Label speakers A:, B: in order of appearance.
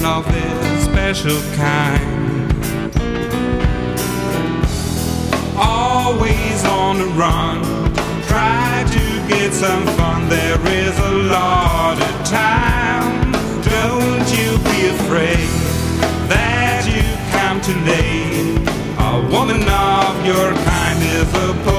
A: of this special kind. Always on the run, try to get some fun. There is a lot of time. Don't you be afraid that you come too late. A woman of your kind is a